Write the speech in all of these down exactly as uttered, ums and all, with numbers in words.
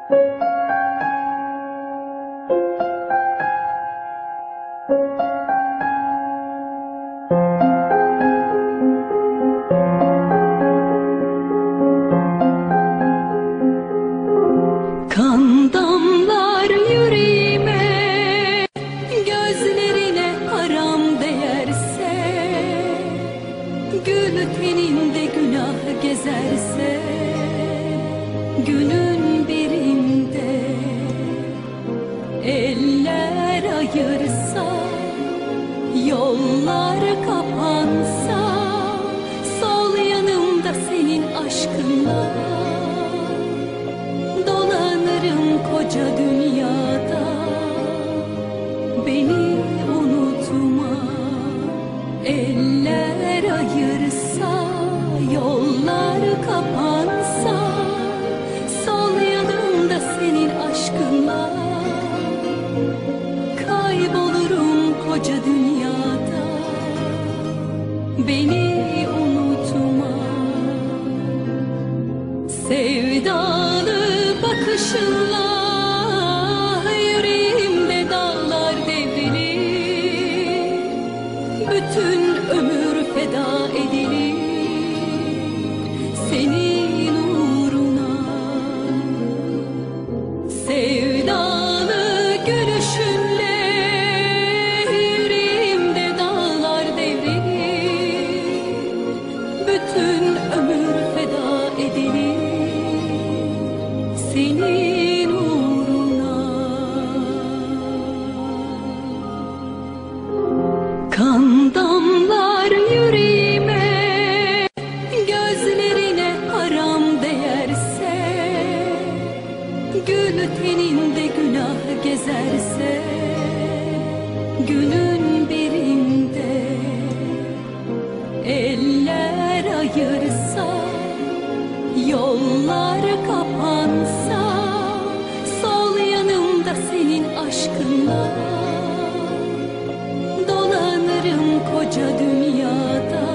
Kan damlar yüreğime, gözlerine haram değerse, gül teninde günah gezerse, günün birinde eller ayırsa, yollar kapansa, sol yanımda senin aşkınla koca dünyada. Beni unutma, eller ayırsa, yollar kapansa, sol yanımda senin aşkınla kaybolurum koca dünyada. Beni unutma, sevdalı bakışınla yüreğimde dağlar devrilir, bütün ömür feda edilir senin uğruna. Sevdalı gülüşünle yüreğimde dağlar devrilir, bütün ömür feda edilir senin uğruna. Kan damlar yüreğime, gözlerine haram değerse, gül teninde günah gezerse, günün birinde eller ayırsa, yollar kapansa, sol yanımda senin aşkınla dolanırım koca dünyada.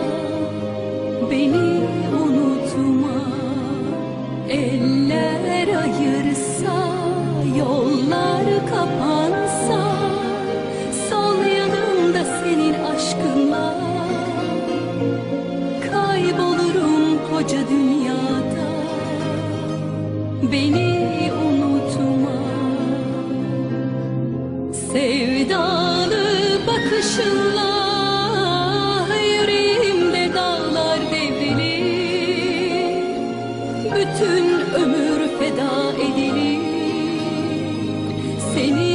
Beni unutma, eller ayırsa, yollar kapansa, sol yanımda senin aşkınla kaybolurum koca dünyada. Beni unutma, sevdalı bakışınla yüreğimde dağlar devrilir, bütün ömür feda edilir senin